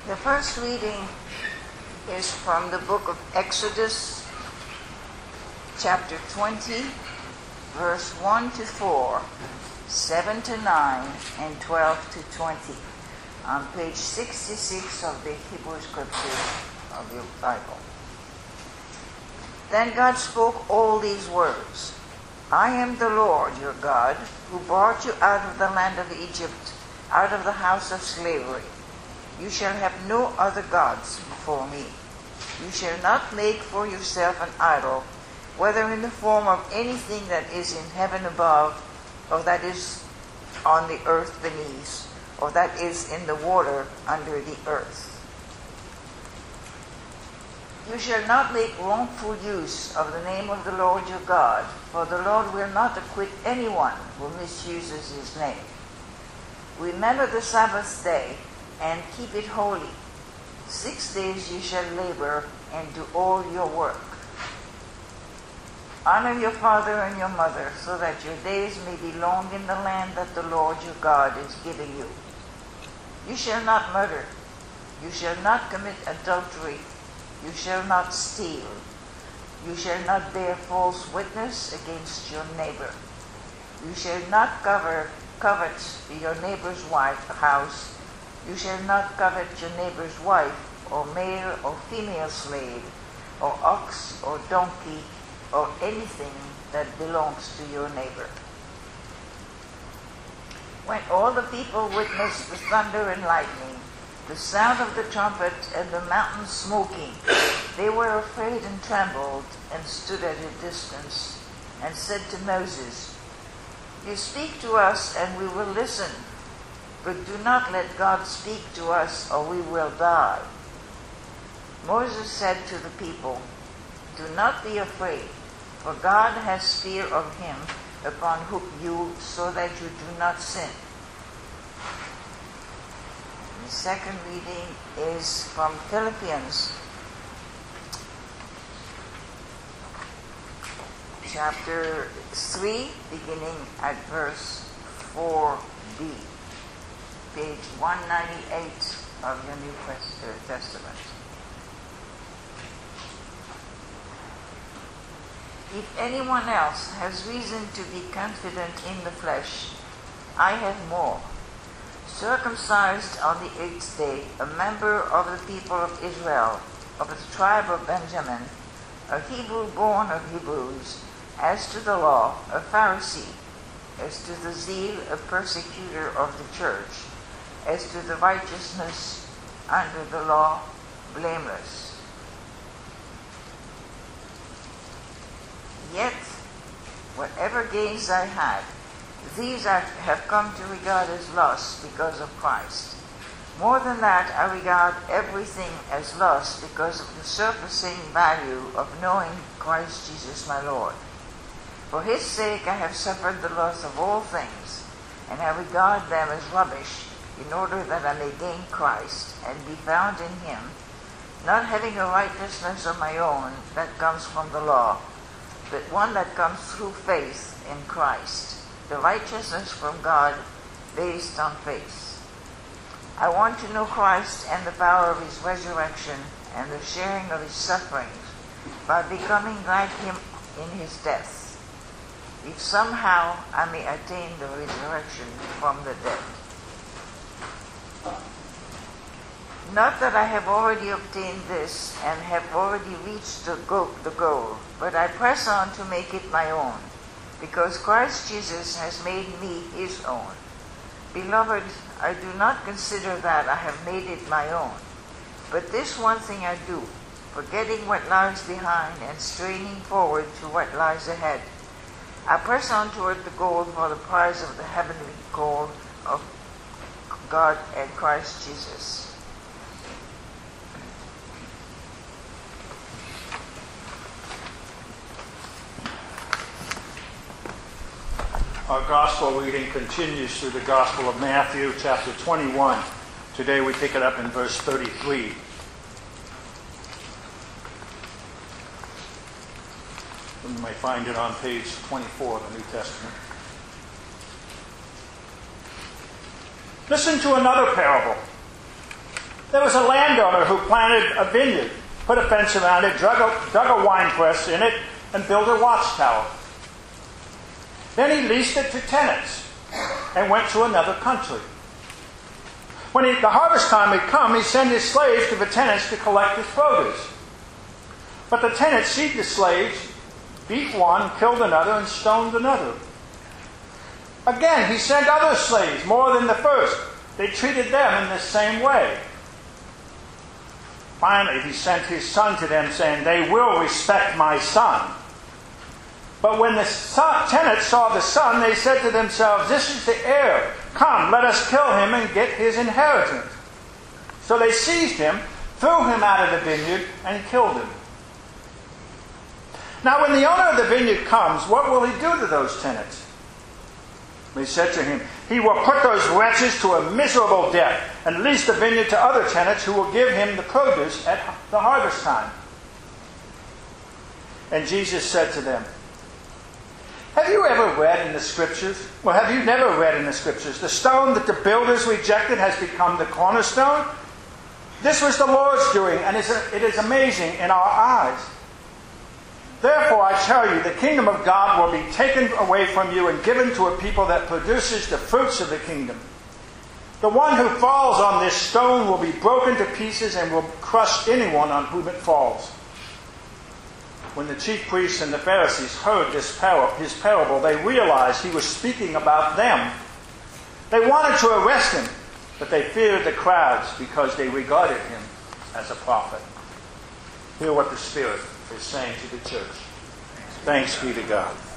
The first reading is from the book of Exodus, chapter 20, verse 1 to 4, 7 to 9, and 12 to 20, on page 66 of the Hebrew Scriptures of your Bible. Then God spoke all these words: I am the Lord your God, who brought you out of the land of Egypt, out of the house of slavery. You shall have no other gods before me. You shall not make for yourself an idol, whether in the form of anything that is in heaven above, or that is on the earth beneath, or that is in the water under the earth. You shall not make wrongful use of the name of the Lord your God, for the Lord will not acquit anyone who misuses his name. Remember the Sabbath day and keep it holy. 6 days you shall labor and do all your work. Honor your father and your mother, so that your days may be long in the land that the Lord your God is giving you. You shall not murder. You shall not commit adultery. You shall not steal. You shall not bear false witness against your neighbor. You shall not covet your neighbor's house. You shall not covet your neighbor's wife, or male or female slave, or ox or donkey, or anything that belongs to your neighbor. When all the people witnessed the thunder and lightning, the sound of the trumpet, and the mountain smoking, they were afraid and trembled, and stood at a distance, and said to Moses, You speak to us, and we will listen. But do not let God speak to us, or we will die. Moses said to the people, Do not be afraid, for God has fear of him upon you, so that you do not sin. The second reading is from Philippians, chapter 3, beginning at verse 4b. Page 198 of your New Testament. If anyone else has reason to be confident in the flesh, I have more. Circumcised on the 8th day, a member of the people of Israel, of the tribe of Benjamin, a Hebrew born of Hebrews, as to the law, a Pharisee, as to the zeal, a persecutor of the church, as to the righteousness under the law, blameless. Yet, whatever gains I had, these I have come to regard as loss because of Christ. More than that, I regard everything as loss because of the surpassing value of knowing Christ Jesus my Lord. For his sake I have suffered the loss of all things, and I regard them as rubbish, in order that I may gain Christ and be found in him, not having a righteousness of my own that comes from the law, but one that comes through faith in Christ, the righteousness from God based on faith. I want to know Christ and the power of his resurrection and the sharing of his sufferings, by becoming like him in his death, if somehow I may attain the resurrection from the dead. Not that I have already obtained this and have already reached the goal, but I press on to make it my own, because Christ Jesus has made me his own. Beloved, I do not consider that I have made it my own, but this one thing I do, forgetting what lies behind and straining forward to what lies ahead. I press on toward the goal for the prize of the heavenly call of God and Christ Jesus. Our gospel reading continues through the Gospel of Matthew, chapter 21. Today we pick it up in verse 33. You may find it on page 24 of the New Testament. Listen to another parable. There was a landowner who planted a vineyard, put a fence around it, dug a wine press in it, and built a watchtower. Then he leased it to tenants and went to another country. When the harvest time had come, he sent his slaves to the tenants to collect his produce. But the tenants seized the slaves, beat one, killed another, and stoned another. Again, he sent other slaves, more than the first. They treated them in the same way. Finally, he sent his son to them, saying, "They will respect my son." But when the tenants saw the son, they said to themselves, "This is the heir. Come, let us kill him and get his inheritance." So they seized him, threw him out of the vineyard, and killed him. Now when the owner of the vineyard comes, what will he do to those tenants? They said to him, "He will put those wretches to a miserable death, and lease the vineyard to other tenants who will give him the produce at the harvest time." And Jesus said to them, "Have you ever read in the Scriptures? Well, have you never read in the Scriptures? The stone that the builders rejected has become the cornerstone. This was the Lord's doing, and it is amazing in our eyes. Therefore, I tell you, the kingdom of God will be taken away from you and given to a people that produces the fruits of the kingdom. The one who falls on this stone will be broken to pieces and will crush anyone on whom it falls." When the chief priests and the Pharisees heard his parable, they realized he was speaking about them. They wanted to arrest him, but they feared the crowds because they regarded him as a prophet. Hear what the Spirit is saying to the church. Thanks be to God.